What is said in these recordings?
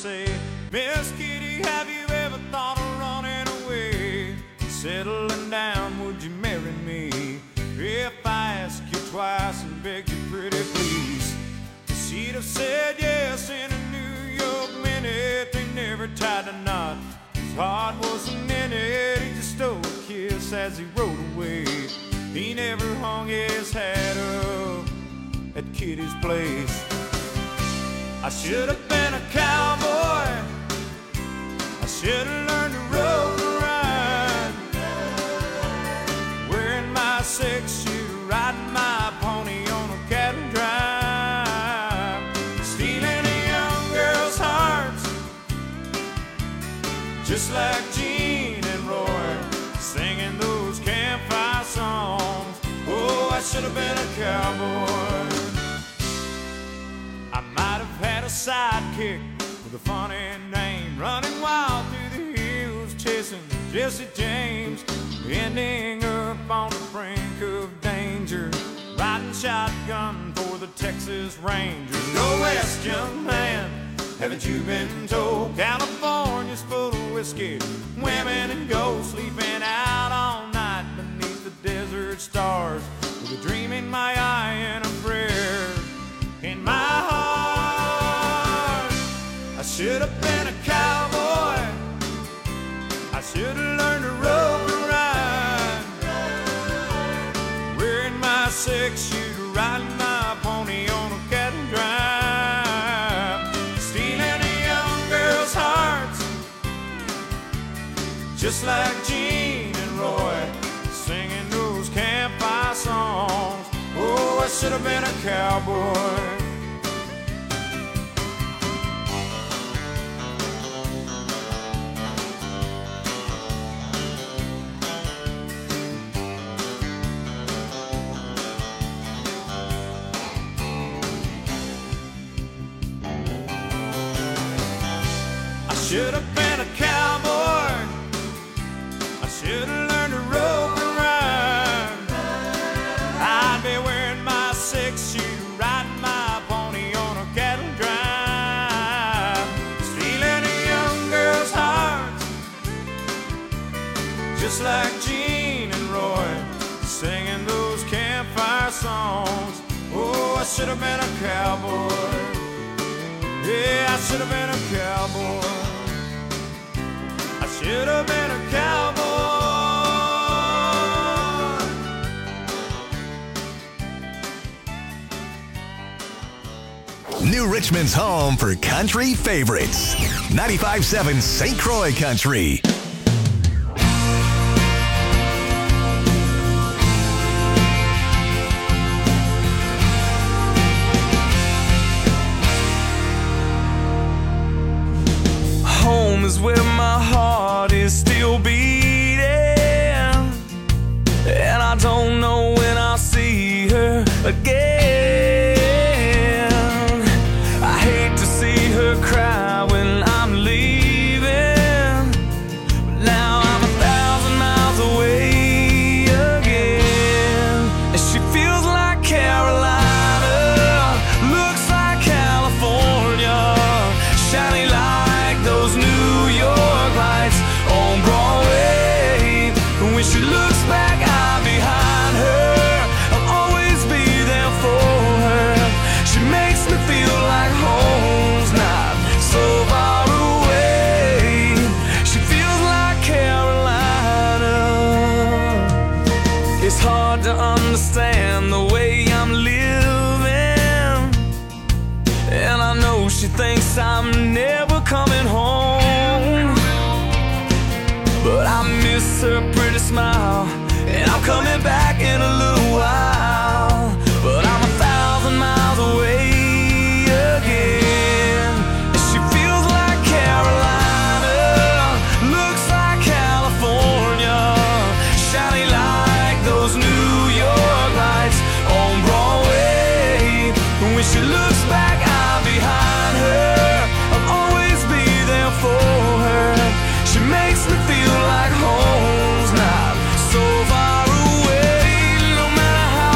say, Miss Kitty, have you ever thought of running away? Settling down, would you marry me? If I ask you twice and beg you pretty please, she'd have said yes in a New York minute. They never tied a knot, his heart wasn't in it. He just stole a kiss as he rode away. He never hung his hat up at Kitty's place. I should have been a cowboy, I should have learned to rope and ride, wearing my six-shooter, riding my pony on a cattle drive, stealing a young girl's hearts, just like Gene and Roy, singing those campfire songs. Oh, I should have been a cowboy. I might have had a sidekick with a funny name, running wild through the hills, chasing Jesse James, ending up on the brink of danger, riding shotgun for the Texas Rangers. Go west, young man, haven't you been told? California's full of whiskey, women and gold, sleeping out all night beneath the desert stars, with a dream in my eye and a prayer in my heart. I should have been a cowboy, I should have learned to rope and ride, wearing my six-shooter, riding my pony on a cattle drive, stealing a young girl's hearts, just like Gene and Roy, singing those campfire songs. Oh, I should have been a cowboy. I should have been a cowboy, I should have learned to rope and ride, I'd be wearing my six-shooter, riding my pony on a cattle drive, stealing a young girl's heart, just like Gene and Roy, singing those campfire songs. Oh, I should have been a cowboy. Yeah, I should have been a cowboy. I should have been a cowboy. New Richmond's home for country favorites. 95.7 St. Croix Country. Home is where my heart is still beating, and I don't know when I'll see her again. I hate to see her cry when I'm leaving, but now I'm 1,000 miles away again, and she feels like Carolina, looks like California, shiny like those New York lights on Broadway. When she looks back, I'm behind her, I'll always be there for her. She makes me feel like home's not so far away. She feels like Carolina. It's hard to understand the way I'm living, and I know she thinks I'm never coming home, but I miss her pretty smile, and I'm coming back in a little while, but I'm 1,000 miles away again, and she feels like Carolina, looks like California, shiny like those New York lights on Broadway. When she looks back, I'm behind her, I'll always be there for her. She makes me feel like home's not so far away. No matter how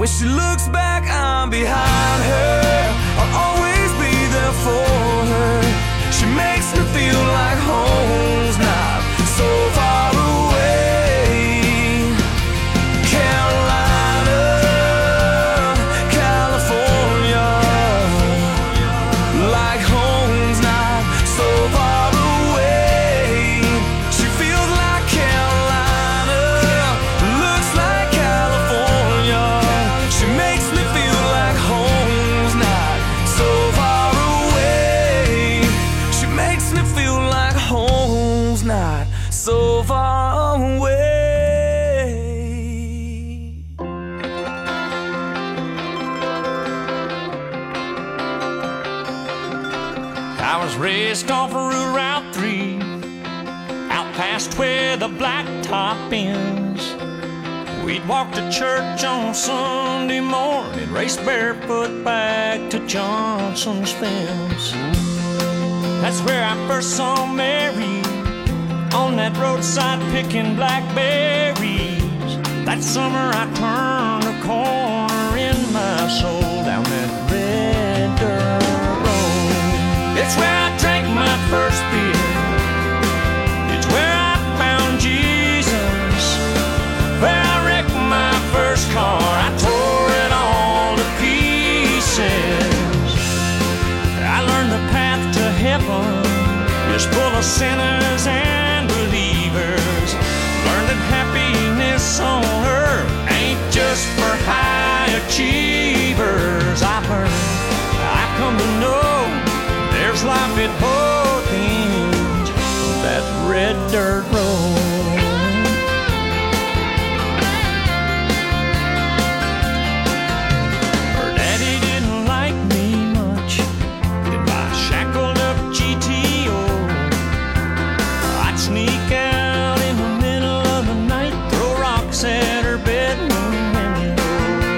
When she looks back, I'm behind her. I'll always be there for her. She makes me feel like home's not so far away. Carolina, California, like home's not so far away. She feels like Carolina, looks like California. She makes me feel like home's not so far away. She makes me feel like home's not so far away. I was raised off of Route 3, out past where the blacktop ends. We'd walk to church on Sunday morning, race barefoot back to Johnson's fence. That's where I first saw Mary, on that roadside picking blackberries. That summer I turned a corner in my soul down that red dirt road. It's where I drank my first beer. It's where I found Jesus. Where I wrecked my first car. I tore it all to pieces. I learned the path to heaven is full of sinners and believers. Learned that happiness on earth ain't just for high achievers. I've come to know there's life at both ends of that red dirt road. Her daddy didn't like me much in my shackled up GTO. I'd sneak out in the middle of the night, throw rocks at her bedroom window.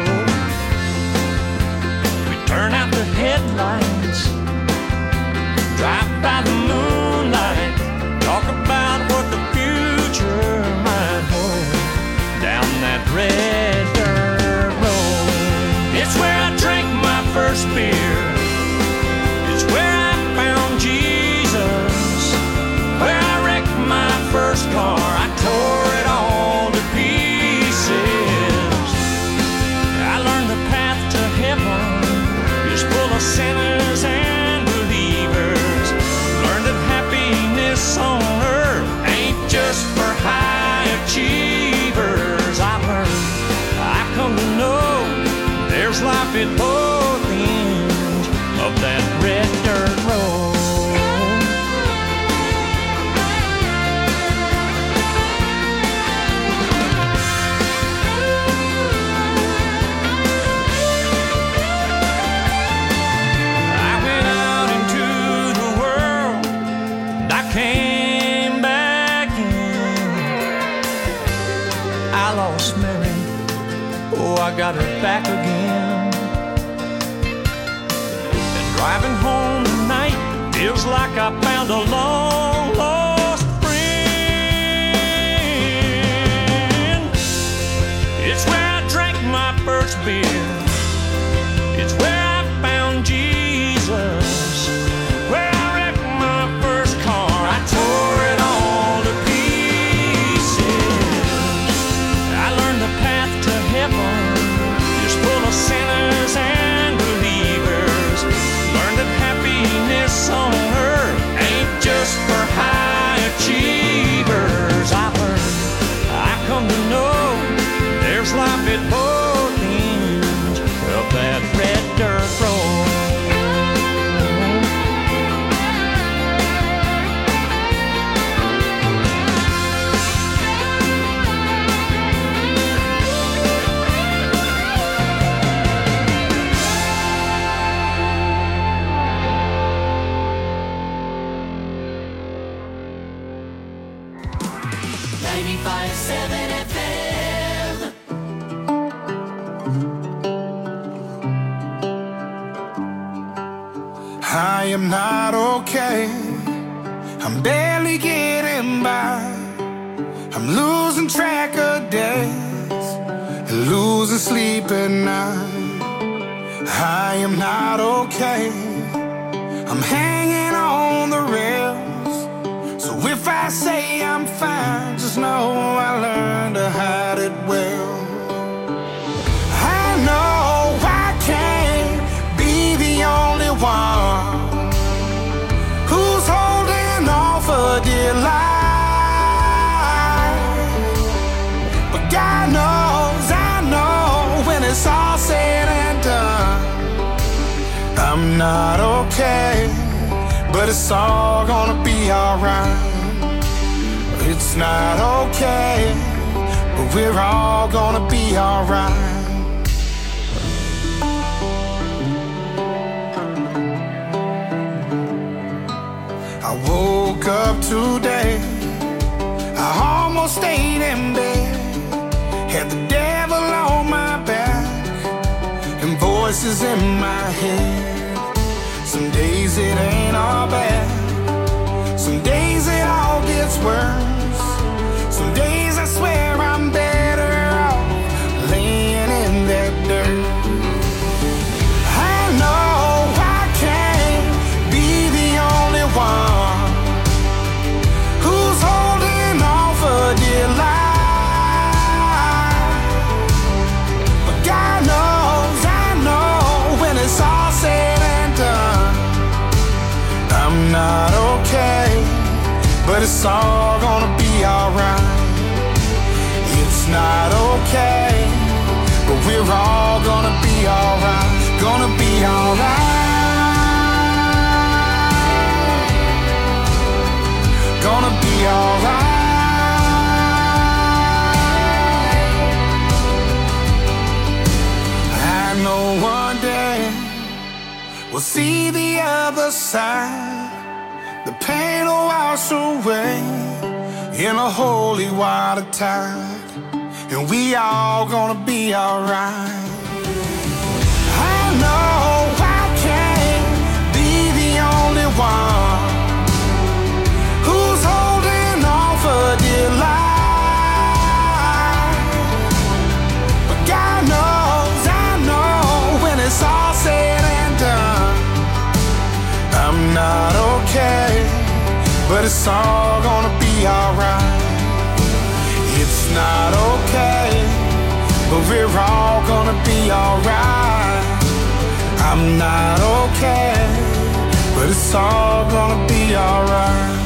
We'd turn out the headlights, drive by the moonlight, talk about what the future might hold down that red dirt road. It's where I drank my first beer. It's where I found Jesus. Where I wrecked my first car. I tore it all to pieces. I learned the path to heaven is full of sinners and believers. Learned that happiness on earth ain't just for high achievers. I've come to know there's life at both ends of that red dirt road. I went out into the world and I came back in. I lost Mary, oh, I got her back again. And driving home tonight feels like I found a long lost friend. It's where I drank my first beer. It's where I found Jesus. Where I wrecked my first car. I tore it all to pieces. I learned the path to heaven is full of sinners and believers. Learned that happiness on earth ain't just for high achievers. I've come to know there's life at both ends of that red dirt road. I am not okay. I'm barely getting by. I'm losing track of days and losing sleep at night. I am not okay. I'm hanging on the rails. So if I say I'm fine, just know I learned to hide it well. I know I can't be the only one who's holding on for dear life. But God knows, I know, when it's all said and done, I'm not okay, but it's all gonna be alright. It's not okay, but we're all gonna be alright. I woke up today, I almost stayed in bed, had the devil on my back and voices in my head. Some days it ain't all bad, some days it all gets worse. Some days I swear I'm better off laying in that dirt. I know I can't be the only one who's holding on for dear life. But God knows, I know, when it's all said and done, I'm not okay, but it's all gonna be alright. It's not okay, but we're all gonna be alright. Gonna be alright. Gonna be alright. I know one day we'll see the other side. The pain will wash away in a holy water tide, and we all gonna be alright. I know I can't be the only one who's holding on for dear life. But God knows, I know, when it's all said and done, I'm not okay, but it's all gonna be alright. It's not okay, but we're all gonna be alright. I'm not okay, but it's all gonna be alright.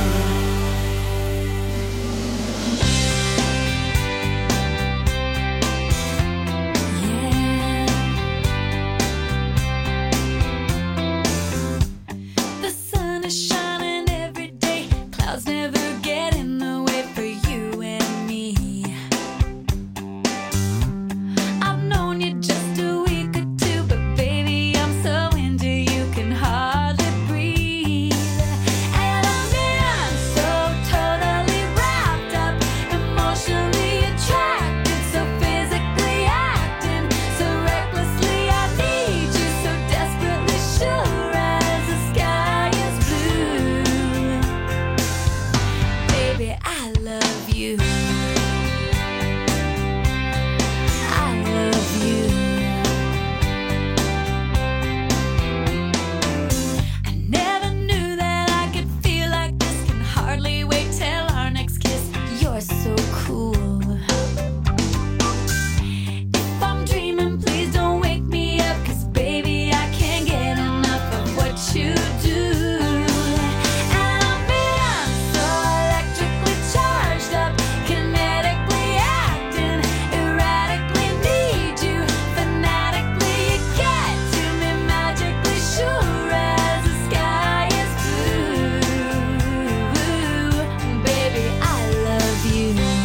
You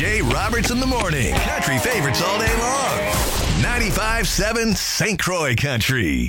Jay Roberts in the morning. Country favorites all day long. 95.7 St. Croix Country.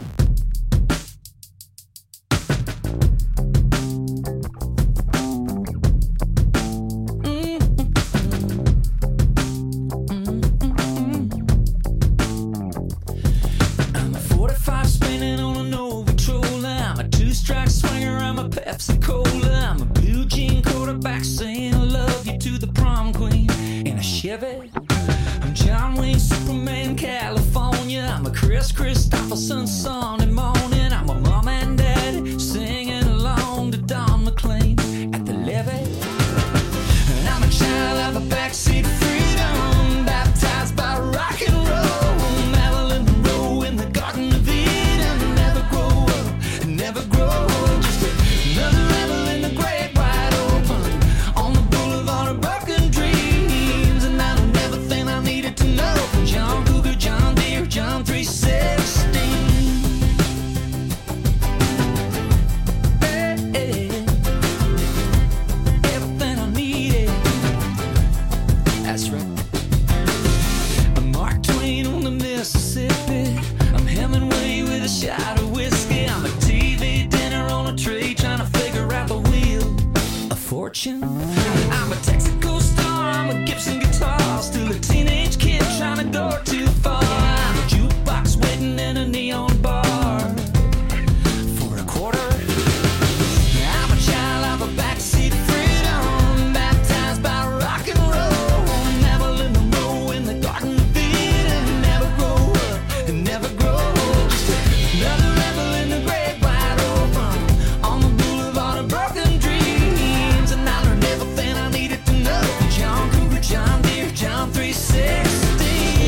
I'm a 45 spinning on an old patrol. I'm a two-strike swinger. I'm a Pepsi Cola. I'm a blue jean quarterback saying I love you to the prom queen in a Chevy. I'm John Wayne, Superman, California. I'm a Chris Christopherson, Sunday morning. I'm a mom and dad singing along to Don McLean at the levee. And I'm a child of a backseat freedom, baptized by rock and roll. Marilyn Monroe in the Garden of Eden. Never grow up, never grow old. Just another rebel in the great wide open on the boulevard of broken dreams. And I learned everything I needed to know from John Cougar, John Deere, John 316. Everything I needed. That's right. I'm Mark Twain on the Mississippi. I'm Hemingway with a shot of whiskey. I'm a TV dinner on a tray trying to figure out the wheel of fortune. I'm a Texaco star. I'm a Gibson guitar. Still a teenage kid trying to go too far. I'm a jukebox waiting in a neon bar for a quarter. I'm a child of a backseat freedom, baptized by rock and roll. Marilyn Monroe in the Garden of Eden. Never grow up and never grow old. Just another rebel in the great wide open on the boulevard of broken dreams. And I learned everything I needed to know from John Cougar, John Deere, John 316.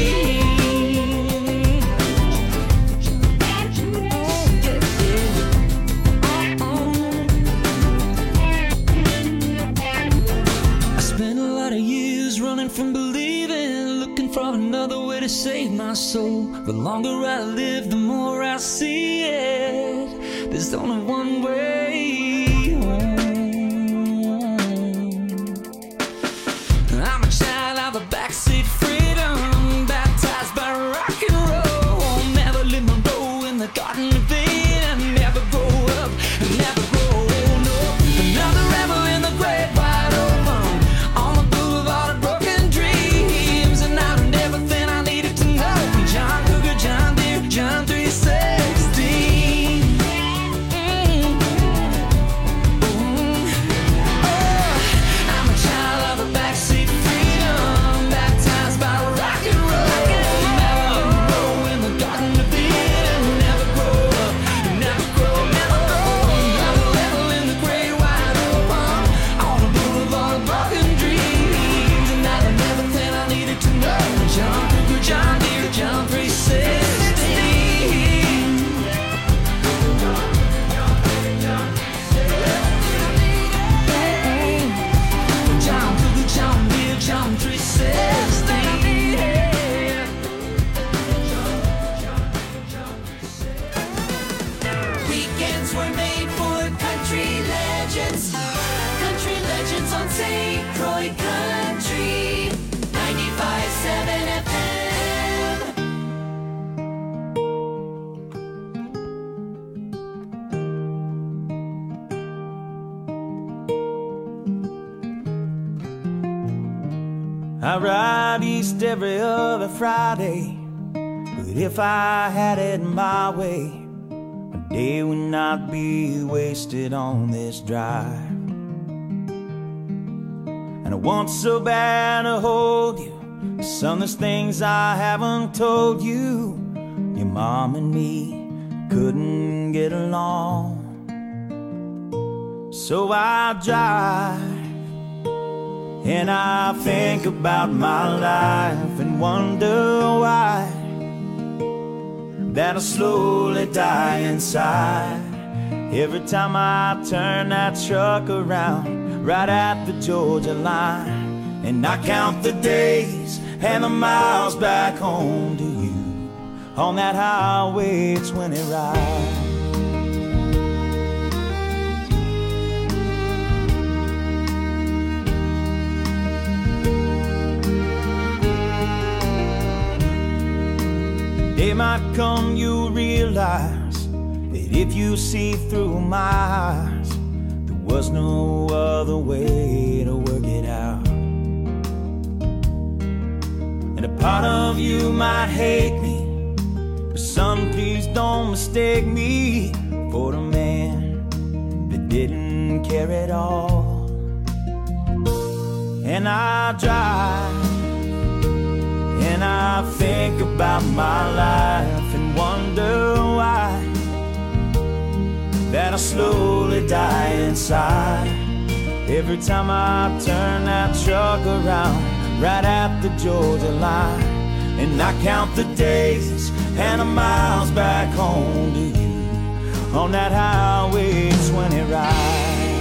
I spent a lot of years running from believing, looking for another way to save my soul. The longer I live, the more I see it. There's only one way home. I'm a child of a backseat freedom, baptized by rock and roll. Marilyn Monroe in the Garden of Eden. Never grow up, never grow old. No, another rebel in the great wide open on the boulevard of broken dreams. And I learned everything I needed to know from John Cougar, John Deere, John 316. I'm a child of a backseat freedom, baptized by rock and roll. Marilyn Monroe in the Garden of Eden. Never grow up, never grow, never grow. Another rebel in the great wide open on the boulevard of broken dreams. And I learned everything I needed to know from John Cougar, John Deere, John 316. John Cougar, John Deere, John 316. Weekends were made for country legends. Country legends on St. Croix Country. 95.7 FM. I ride east every other Friday, but if I had it my way, my day would not be wasted on this drive. And I want so bad to hold you, son, there's things I haven't told you. Your mom and me couldn't get along, so I drive and I think about my life and wonder why that I slowly die inside every time I turn that truck around right at the Georgia line. And I count the days and the miles back home to you on that highway 20 ride. might come you'll realize that if you see through my eyes, there was no other way to work it out. And a part of you might hate me, but son, please don't mistake me for the man that didn't care at all. And I drive and I think about my life and wonder why that I slowly die inside every time I turn that truck around right at the Georgia line. And I count the days and the miles back home to you on that Highway 20 ride.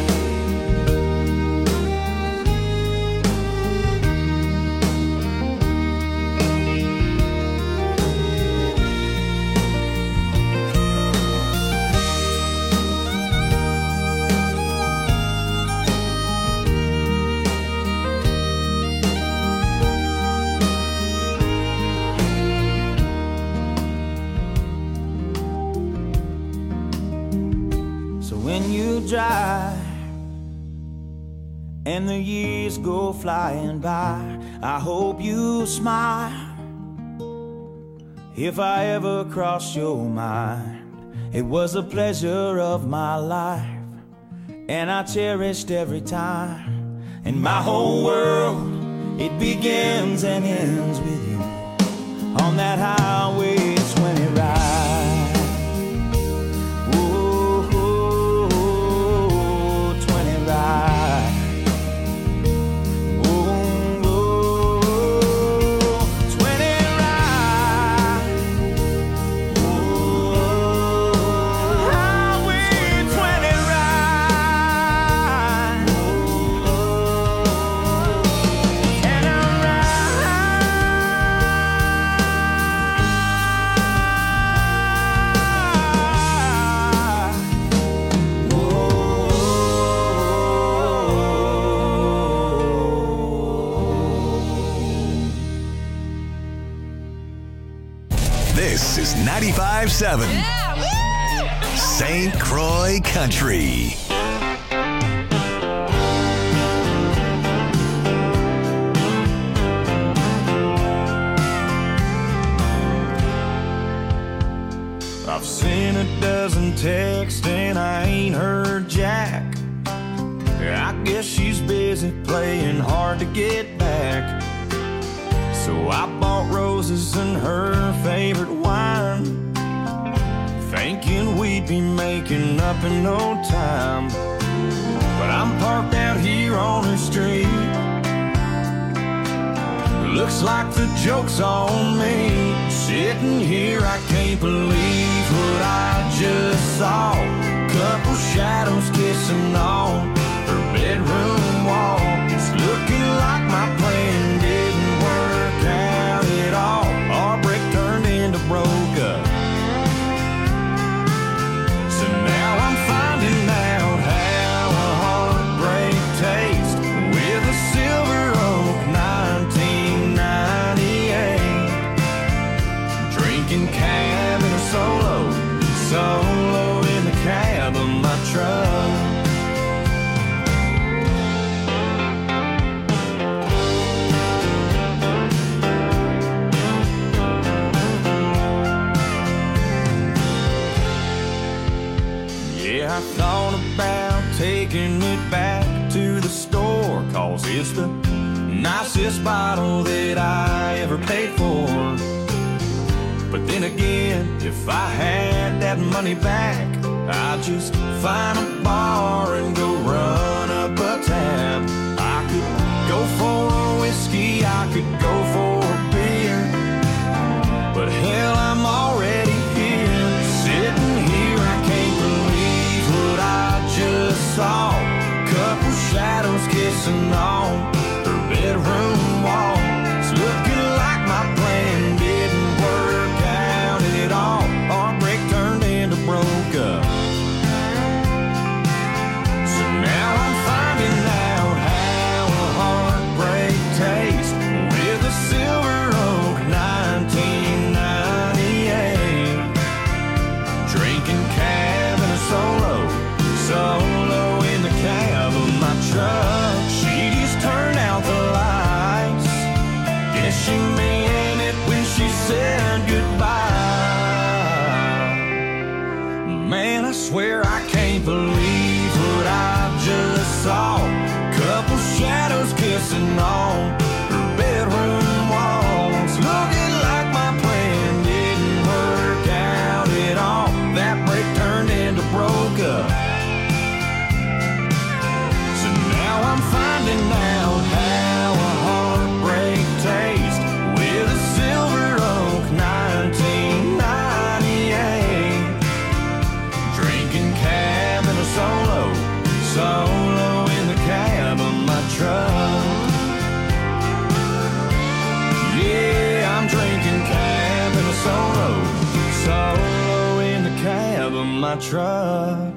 When you drive and the years go flying by, I hope you smile if I ever cross your mind. It was a pleasure of my life, and I cherished every time. And my whole world, it begins and ends with you on that Highway 20 ride. This is 95.7 St. Croix Country. I've seen a dozen texts and I ain't heard jack. I guess she's busy playing hard to get back. So I bought roses and her favorite wine, thinking we'd be making up in no time. But I'm parked out here on her street. Looks like the joke's on me. Sitting here, I can't believe what I just saw. Couple shadows kissing on her bedroom wall. It's looking like my plan didn't work out at all. Our break turned into broke up. So now I'm finding out how a heartbreak tastes with a Silver Oak 1998. Drinking cab in a solo in the cab of my truck. I thought about taking it back to the store, 'cause it's the nicest bottle that I ever paid for. But then again, if I had that money back, I'd just find a bar and go run up a tab. I could go for a whiskey, I could go for a beer, but hell, I'm already here. Sitting here, I can't believe what I just saw. Couple shadows kissing on her bedroom wall. It's looking like my plan didn't work out at all. Our break turned into broke up. So now I'm finding out how a heartbreak tastes with a she meant it when she said goodbye. Man, I swear I can't believe what I just saw. Couple shadows kissing on her bedroom walls, looking like my plan didn't work out at all. That break turned into broke up. So now I'm finding out how a heartbreak tastes with a Silver Oak 1998. Drinking cab and a solo in the cab of my truck. Yeah, I'm drinking cab and a solo in the cab of my truck.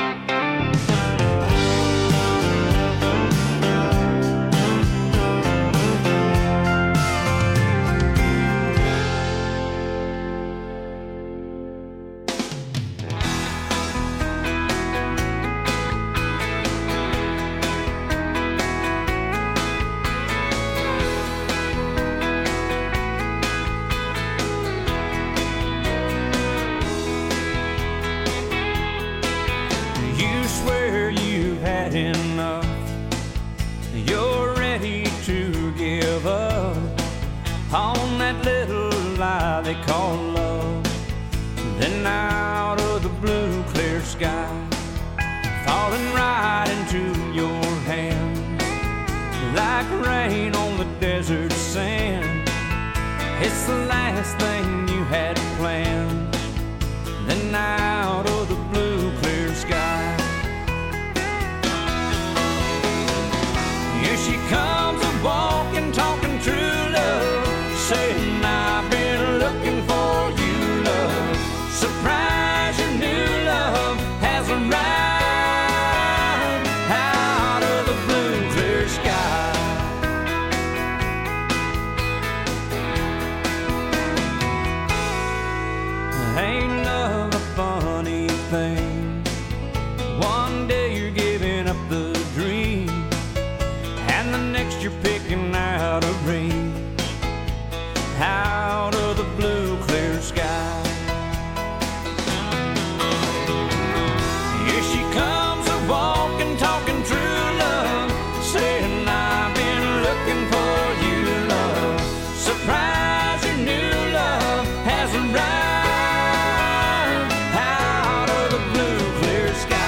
Enough, you're ready to give up on that little lie they call love. Then out of the blue clear sky, falling right into your hands like rain on the desert sand. It's the last thing you had planned. Then out of the blue clear sky, here she comes a-walking, talking true love, saying I've been looking for you, love. Surprise, your new love has arrived out of the blue clear sky. Ain't love a funny thing? One day you're giving up the dream, and the next you're picking out a ring out of the blue clear sky. Here she comes a-walking, talking true love, saying I've been looking for you, love. Surprise, your new love has arrived out of the blue clear sky.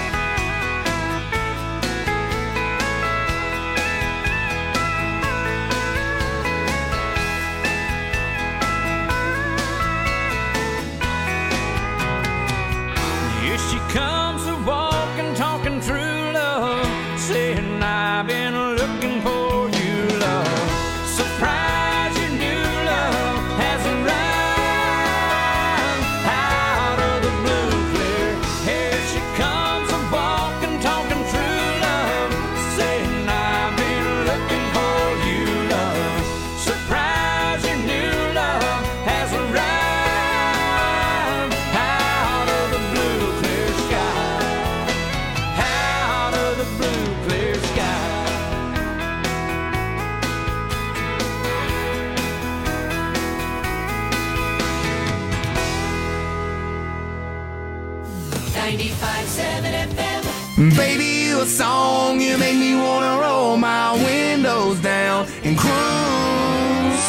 She comes a-walking, talking true love, saying I've been looking for you, love. Surprise, your new love has arrived out of the blue clear. Here she comes a-walking, talking true love, saying I've been looking for you, love. Surprise, your new love has arrived out of the blue clear sky, out of the blue clear sky. 95.7 FM. Baby, you a song, you make me wanna roll my windows down and cruise.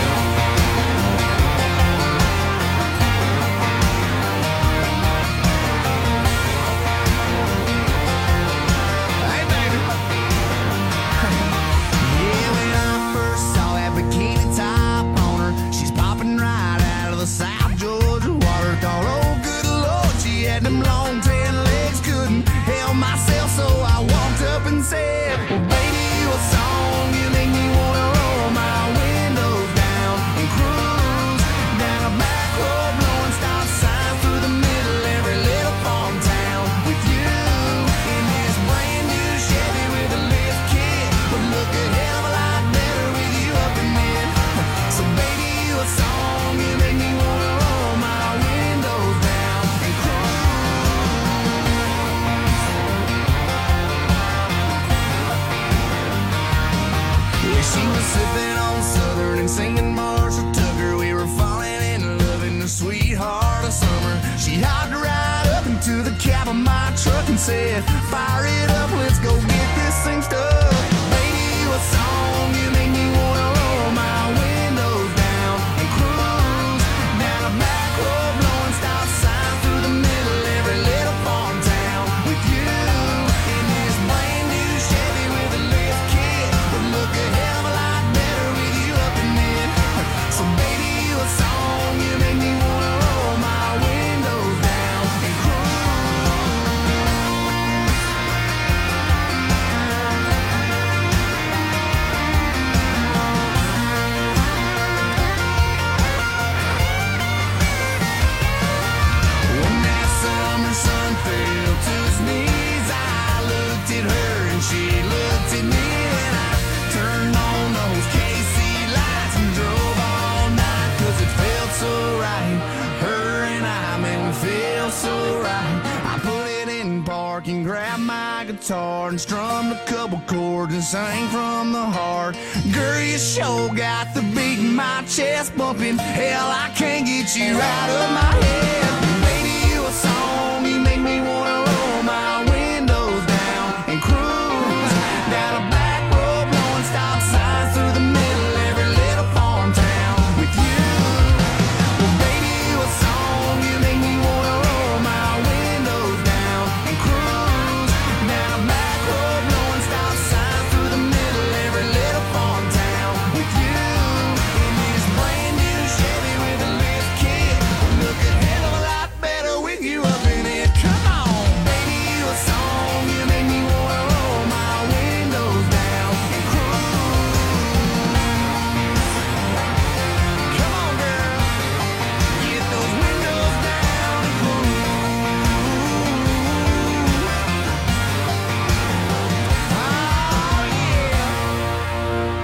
Hey, baby. Yeah, when I first saw that bikini top on her, she's popping right out of the South Georgia water. Thought, oh, good Lord, she had them long tan legs, couldn't help myself, so I walked up and said, well, baby, you a song, you make me wanna roll guitar and strummed a couple chords and sang from the heart. Girl, you sure got the beat in my chest bumping. Hell, I can't get you out of my head. Baby, you a song, you make me wanna roll my windows down and cruise down a back road, blowing stop signs through the middle of every little farm town with you. Well, baby, you a song, you make me wanna roll my windows down and cruise down a back road, blowing stop signs through the middle of every little farm town with you. In this brand new Chevy with a lift kit, look a hell of a lot better with you up in it. Come on, baby, you a song, you make me wanna roll my windows down and cruise. Come on, girl, get those windows down and cruise. Oh, yeah.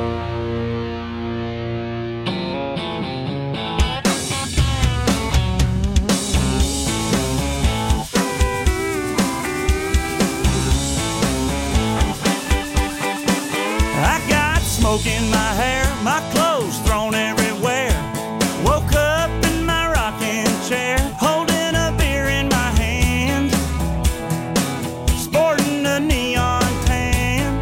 I got smoke in my hair, my clothes thrown everywhere. Woke up in my rocking chair, holding a beer in my hand, sporting a neon tan.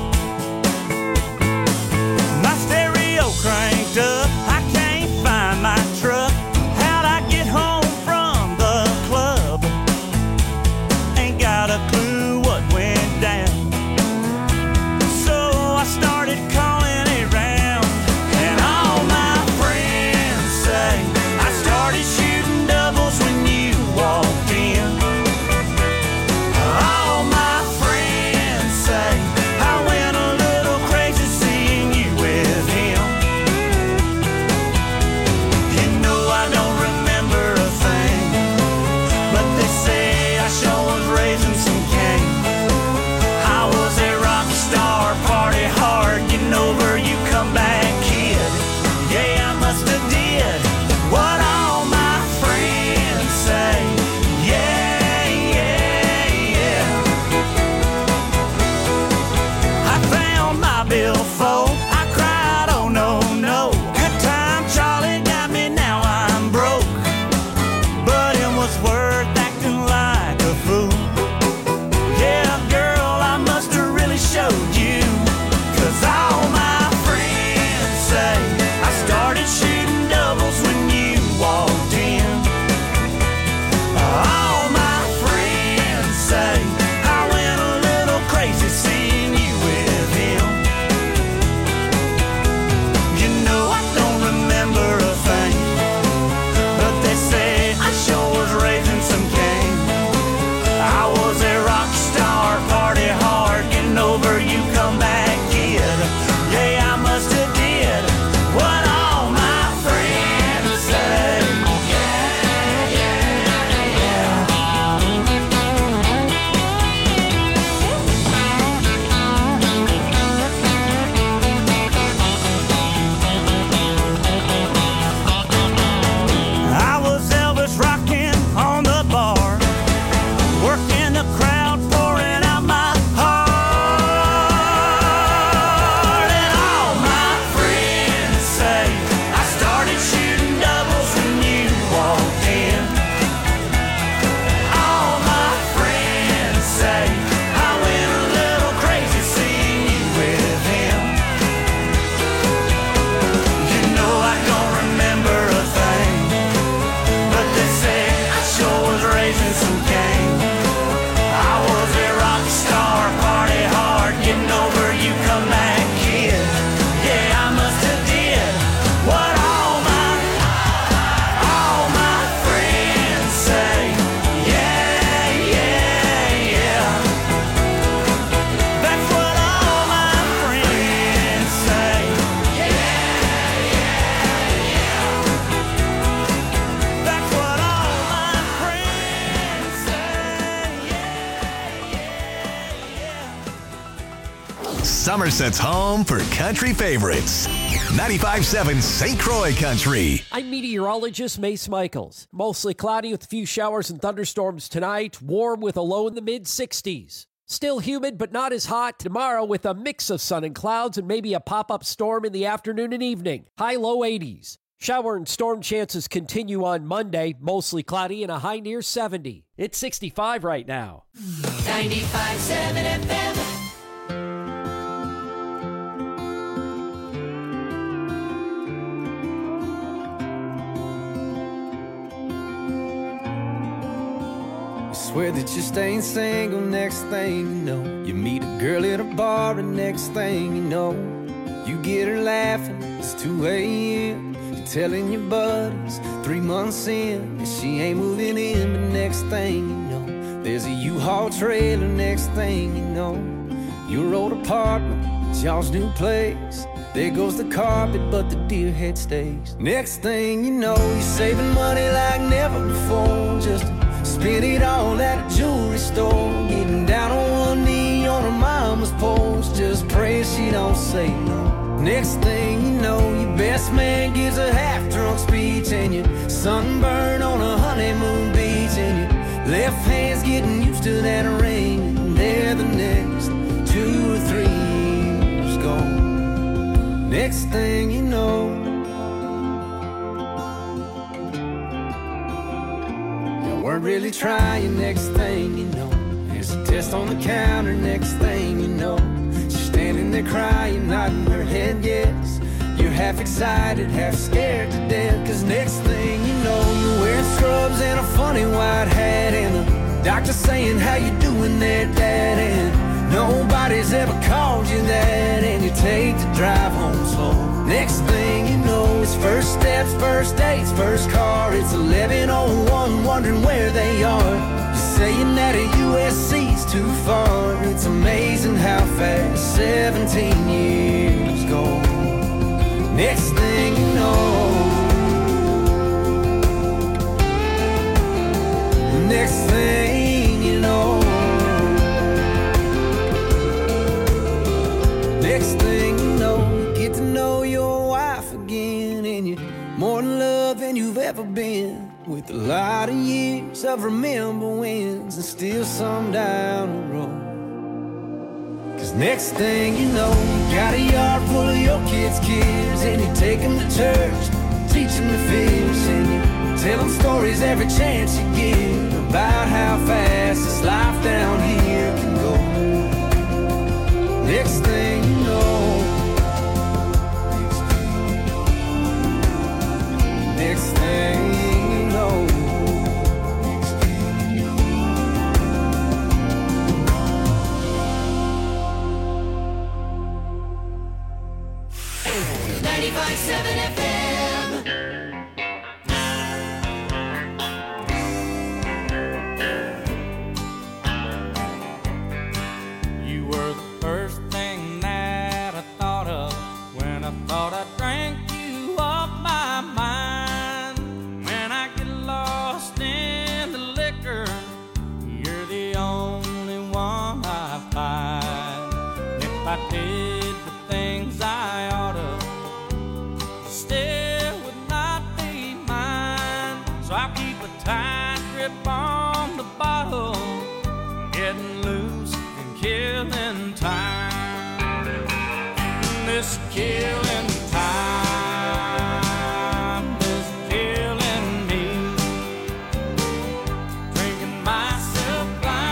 My stereo cranked up, I can't find my truck. How'd I get home from the club? Ain't got a clue what went down. So I started calling around, and all my friends say I started shooting doubles when you walked in. All my friends say I went a little crazy seeing you with him. You know I don't remember a thing, but they say I sure was raising some cane. I was a rock star, party hard, getting over you come back kid. Yeah, I must have did what all my friends say. Yeah, yeah, yeah. I found my billfold, I cried, oh no, no. Good time, Charlie got me, now I'm broke. But it was worth acting like a fool. Yeah, girl, I must have really showed you. 'Cause all my friends say I started shooting doubles when you walked in. All my friends say I went a little crazy seeing you with him. You know I don't remember a thing, but they say I sure was raising some cane. I was a rock star, party hard, getting over you come back kid. Yeah, I must have did what all my friends say. Yeah, yeah, yeah. I was Elvis rocking on the bar, working the crowd, pouring out my heart. And all my friends say I started shooting doubles when you walked in. All my friends say I went a little crazy seeing you with him. You know I don't remember a thing, but they say I sure was raising some cane. I was a rock star, party hard, getting over you come back kid. Yeah, I must have did what all my friends say. Yeah, yeah, yeah. That's what all my friends say. Yeah, yeah, yeah. That's what all my friends say. Yeah, yeah, yeah. Somerset's home for country favorites. 95.7 St. Croix Country. I'm meteorologist Mace Michaels. Mostly cloudy with a few showers and thunderstorms tonight. Warm with a low in the mid-60s. Still humid, but not as hot. Tomorrow with a mix of sun and clouds and maybe a pop-up storm in the afternoon and evening. High low 80s. Shower and storm chances continue on Monday. Mostly cloudy and a high near 70. It's 65 right now. 95.7 FM. Swear that you're staying single, next thing you know, you meet a girl at a bar, and next thing you know, you get her laughing, it's 2 a.m. You're telling your buddies 3 months in, and she ain't moving in, but next thing you know, there's a U-Haul trailer, next thing you know, your old apartment, it's y'all's new place. There goes the carpet, but the deer head stays. Next thing you know, you're saving money like never before, just spend it all at a jewelry store, getting down on one knee on her mama's porch, just pray she don't say no. Next thing you know, your best man gives a half-drunk speech, and you're sunburned on a honeymoon beach, and your left hand's getting used to that ring, and there the next 2 or 3 years gone. Next thing you know, weren't really trying, next thing you know, there's a test on the counter, next thing you know, she's standing there crying, nodding her head yes. You're half excited, half scared to death, cause next thing you know, you're wearing scrubs and a funny white hat, and the doctor saying, how you doing there, Dad? And nobody's ever called you that, and you take the drive home slow. Next thing you know, it's first steps, first dates, first car. It's 11:01, wondering where they are. You're saying that a USC's too far. It's amazing how fast 17 years go. Next thing you know, next thing you know, next thing you know, get to know your wife again, and you're more in love than you've ever been, with a lot of years of remember wins and still some down the road. Cause next thing you know, you got a yard full of your kids' kids, and you take them to church, teach them to fish, and you tell them stories every chance you get about how fast this life down here can go. Next thing you know, next thing you know, 95.7 FM. You were the first thing that I thought of when I thought I drank you off my mind. When I get lost in the liquor, you're the only one I find. If I did the things I oughta, still would not be mine. So I'll keep a tight grip on the bottle, getting loose and killing time. This killing time is killing me. Drinking myself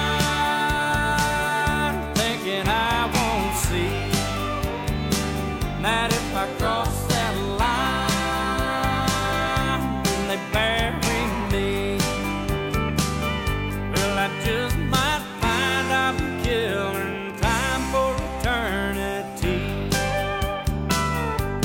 blind, thinking I won't see that if I cross that line, then they bury me. Well, I just might find I'm killing time for eternity.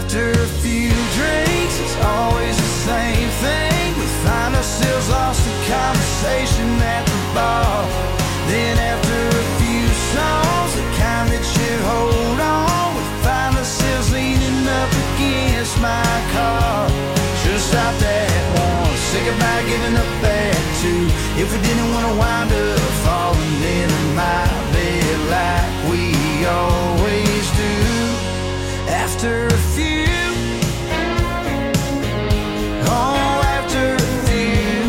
After a few drinks, it's always the same thing. We find ourselves lost in conversation at the bar. Then after a few songs, the kind that you hold on, we find ourselves leaning up against my car. Should've stopped at one, say goodbye, giving up at two. If we didn't want to wind up falling into my bed like we always do. After a few, oh, after a few,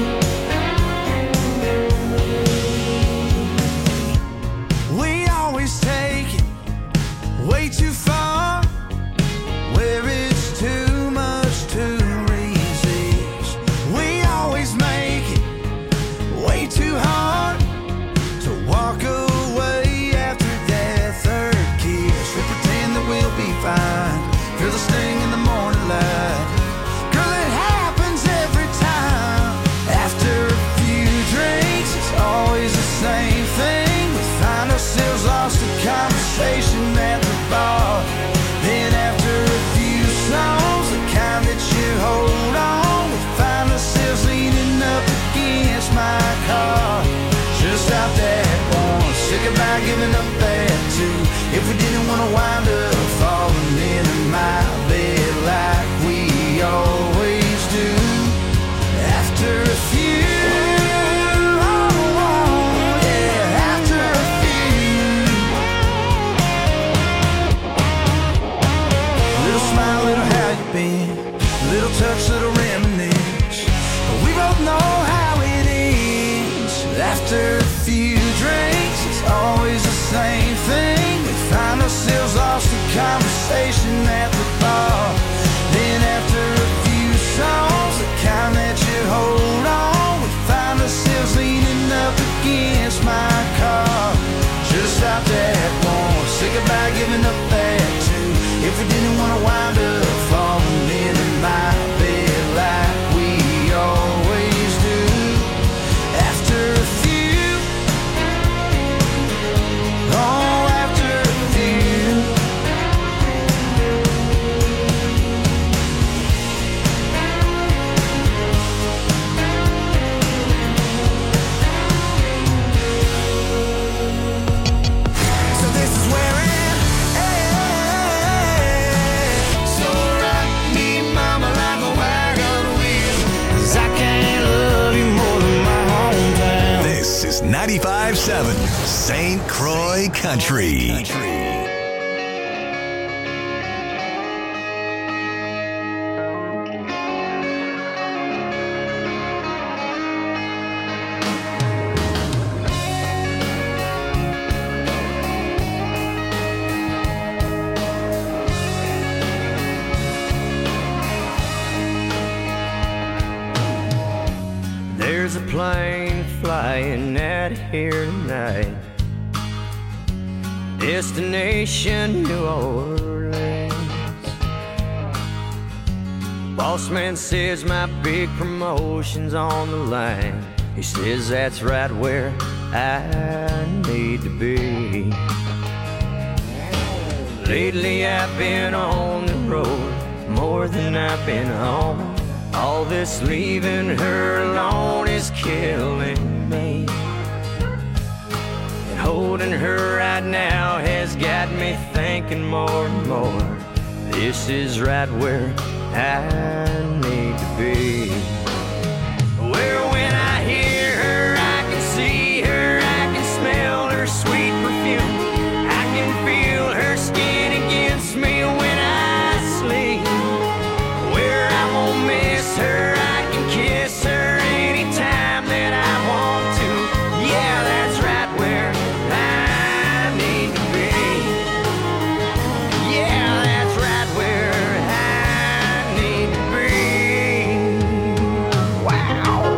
we always take it way too far, where it's too much to resist. We always make it way too hard to walk away after that third kiss. We pretend that we'll be fine, feel the sting in the morning light. Girl, it happens every time. After a few drinks, it's always the same thing. We find ourselves lost in conversation at the bar. Then after a few songs, the kind that you hold on, we find ourselves leaning up against my car. Should've stopped at one, say goodbye, giving up at two. If we didn't want to wind up falling into my bed like we always do. After a few, oh, yeah, after a few. Little smile, little how you been, little touch, little reminisce. We both know how it ends. After a few drinks, it's always the same thing. We find ourselves lost in conversation at the bar. Then after a few songs, the kind that you hold on, we find ourselves leaning up against my car. Should've stopped at one, say goodbye, giving up at two. If we didn't want to wind up falling into my bed like we always do. After a few, oh, after a few. So this is where it ends. So rock me, mama, like a wagon wheel, 'cause I can't love you more than my hometown. This is 95.7 St. Croix Country. There's a plane flying out of here tonight, destination New Orleans. Boss man says my big promotion's on the line. He says that's right where I need to be. Lately I've been on the road more than I've been home. All this leaving her alone is killing me. And holding her right now has got me thinking more and more. This is right where I need to be. Where when I hear her, I can see her, I can smell her sweet perfume. I can feel her skin against me when I sleep. Where I won't miss her, I can kiss her anytime that I want to. Yeah, that's right where I need to be. Yeah, that's right where I need to be. Wow.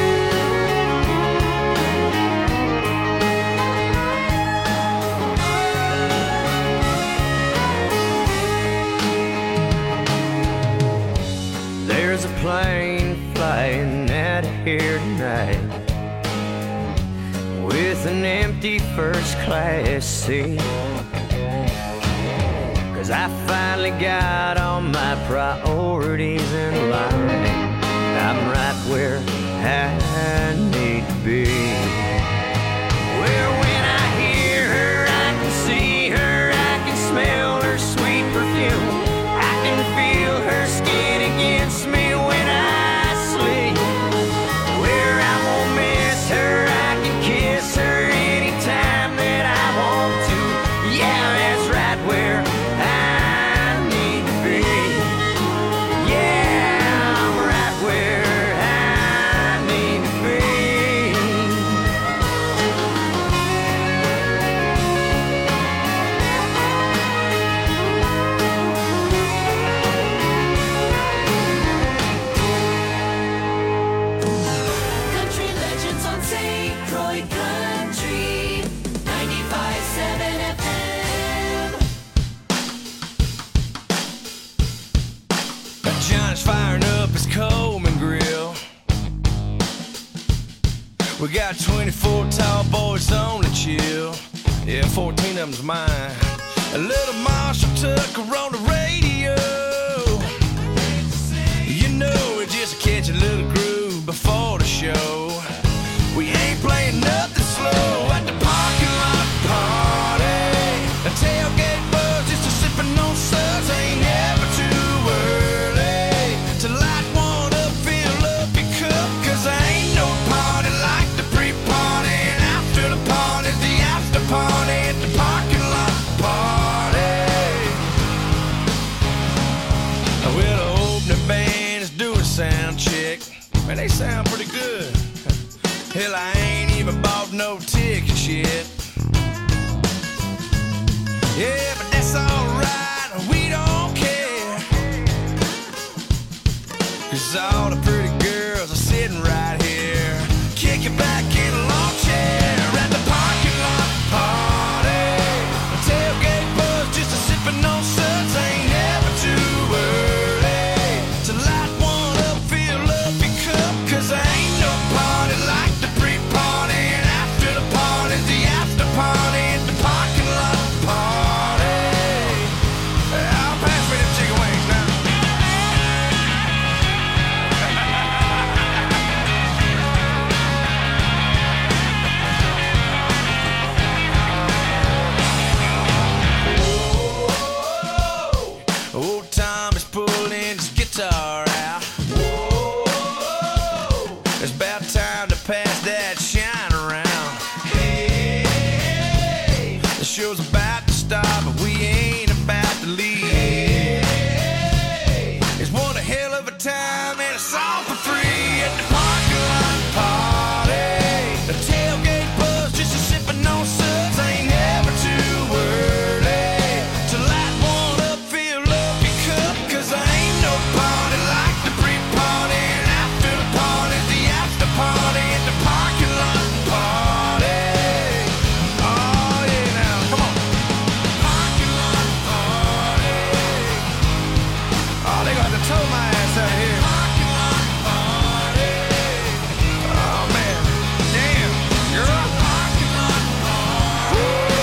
There's a plane flying out of here tonight with an empty first class seat. 'Cause 'cause I finally got all my priorities in line. I'm right where I need to be. Well, when I hear her, I can see her, I can smell her sweet perfume. I can feel her skin against me when I sleep. Where I won't miss her, I can kiss her anytime that I want to. Yeah, that's right where I need to be. Yeah, I'm right where I need to be. Country legends on St. Croix Country 95.7 FM. John's firing up his Coleman grill. We got 24 tall boys on the chill. Yeah, 14 of them's mine. A little Marshall Tucker on the radio. You know, it just catch a little groove before the show. We ain't playing nothing slow at the parking lot party. A tailgate buzz just a sipping on suds. Ain't never too early to light one up, fill up your cup. 'Cause ain't no party like the pre-party and after the party, the after party at the parking lot party. Well, the opening band is doing sound check. Man, they sound pretty good. Hell, I ain't even bought no tickets yet. Yeah, but that's alright, we don't care. 'Cause all the pretty girls are sitting right here, kicking back in a lawn chair at the parking lot party. A tailgate buzz just a sipping on suds. Ain't never too early to light one up, fill up your cup. 'Cause ain't no party like the pre-party and after the party, the after party at the parking lot party. I'll pass me them chicken wings now. Old Tom is pulling his guitar out. It's about time to pass that shine around. The show's about to start, but we ain't about to leave. It's one a hell of a time and it's all for free at the parking lot party. The tailgate buzz just a sipping on suds. Ain't never too early to light one up, fill up your cup. 'Cause ain't no party like the pre-party and after the party, the after party at the parking lot party. Oh yeah, now come on, parking lot party. Oh, they got to tow my ass out of here. Parking lot party. Oh man, damn, girl. Parking lot party.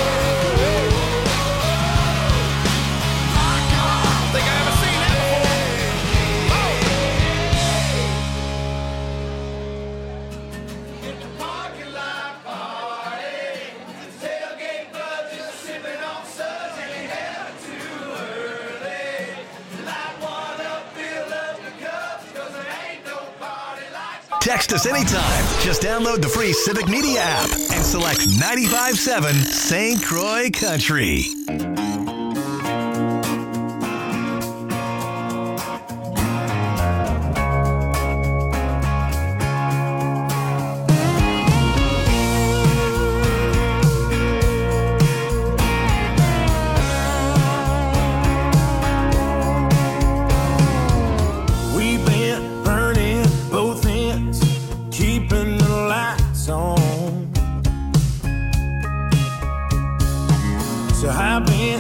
Parking lot. I don't think I ever seen that before. Get the parking lot party. The tailgate buzz is sipping on suds. Ain't never too early. Light one up, fill up the cups. 'Cause there ain't no party like. Text us anytime. Just download the free Civic Media app and select 95.7 St. Croix Country. We've been burning both ends, keeping the lights on. So I've been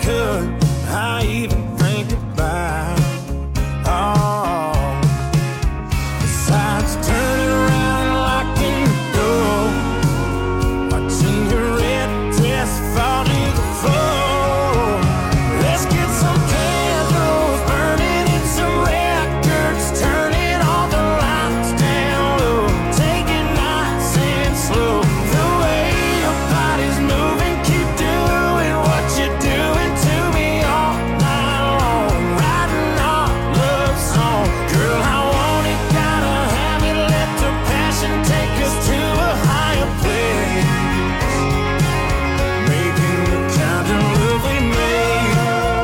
could I even think about? Oh, besides turning around and locking the door, watching your red dress fall to the floor. Let's get some candles burning and some records, turning all the lights down low, take it nice and slow. The way your body's moving, keep doing what you're doing to me all night long, writing our love song. Girl, I want it, gotta have it, let the passion take us to a higher place, making the kind of love we made,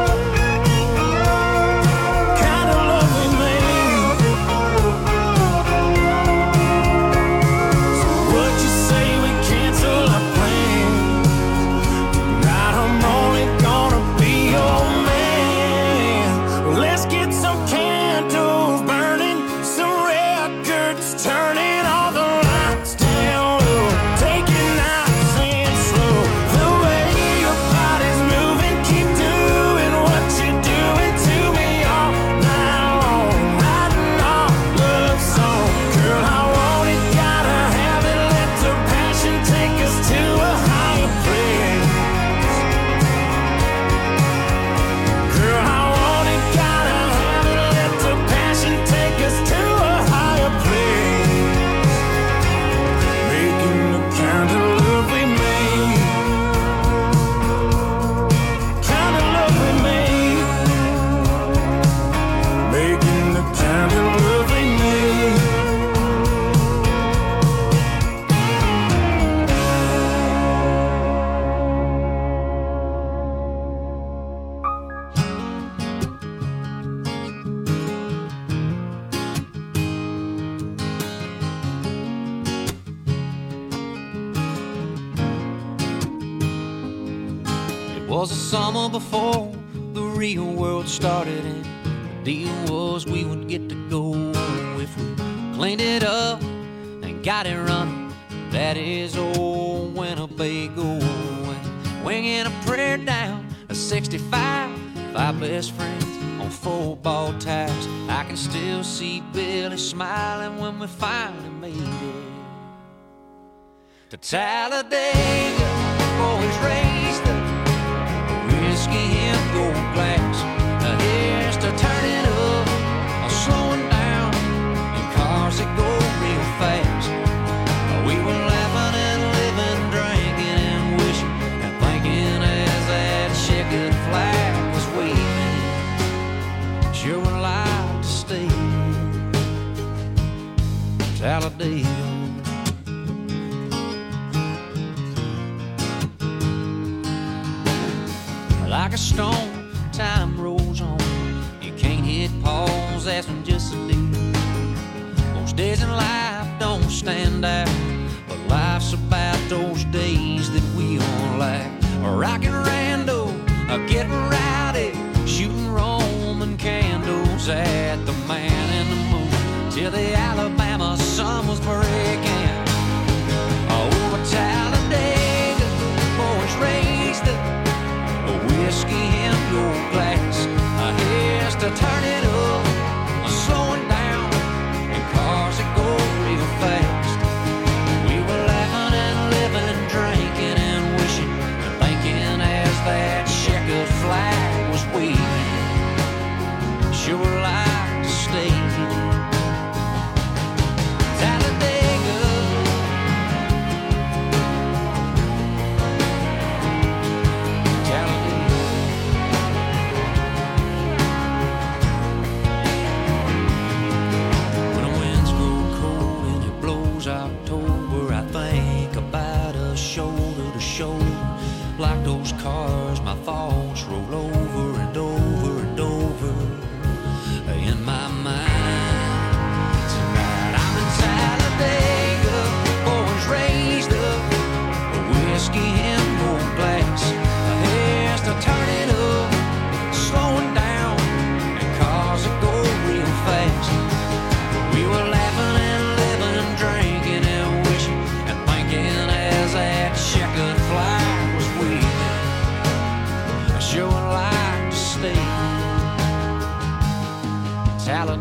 kind of love we made. So what you say we cancel our plans? Tonight I'm only gonna be your man. Let's get some candles burning, some records turning, all the lights down low, take it nice and slow. The way your body's moving, keep doing what you're doing to me all night long, writing our love song. Girl, I want it, gotta have it, let the passion take us to a higher place. Girl, I want it, gotta have it, let the passion take us to a higher place, making the kind of love we made, kind of love we made, making the kind of love we made. It was the summer before the real world started, and the deal was we would get to go if we cleaned it up and got it running. That is old Winnebago, and winging a prayer down a 65, 5 best friends on football tires. I can still see Billy smiling when we finally made it to Talladega. Boys raised up whiskey in gold glass. Here's to turning up, slowing down in cars that go real fast. We were laughing and living, drinking and wishing and thinking as that checkered flag was waving. Sure would like to stay in Talladega. Like a stone, time rolls on. You can't hit pause, that's when just a deal. Most days in life don't stand out, but life's about those days that we all like. Rockin' rando, getting rowdy, shooting Roman candles at the Man in the Moon, till the Alabama sun was breaking. Over Talladega, boys raised up whiskey in your glass. Here's to turn it up, slowing down in cars that go real fast. We were laughing and living, drinking and wishing and thinking as that checkered flag was waving. Sure like to stay Talladega. October, I think about us shoulder to shoulder. Like those cars, my thoughts roll over and over and over in my mind. Tonight I'm in Talladega, boys raised up, whiskey in gold glass. Here's to turn it up, slowing down in cars that go real fast. We were laughing and living, drinking and wishing and thinking as that checkered flag was waving. Sure stay. Talladega.